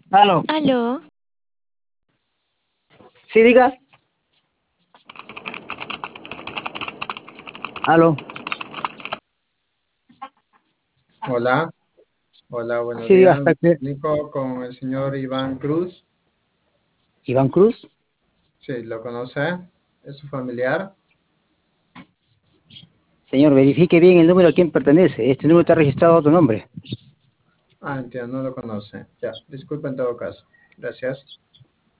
Aló. Aló, Sí, diga. Aló. Hola, hola, buenos Sí, diga, días. hasta que. Nico con el señor Iván Cruz. Iván Cruz. Sí, ¿lo conoce? ¿Es su familiar? Señor, verifique bien el número a quién pertenece. Este número está registrado a otro nombre. Ah, entiendo, no lo conoce. Ya, disculpe en todo caso. Gracias.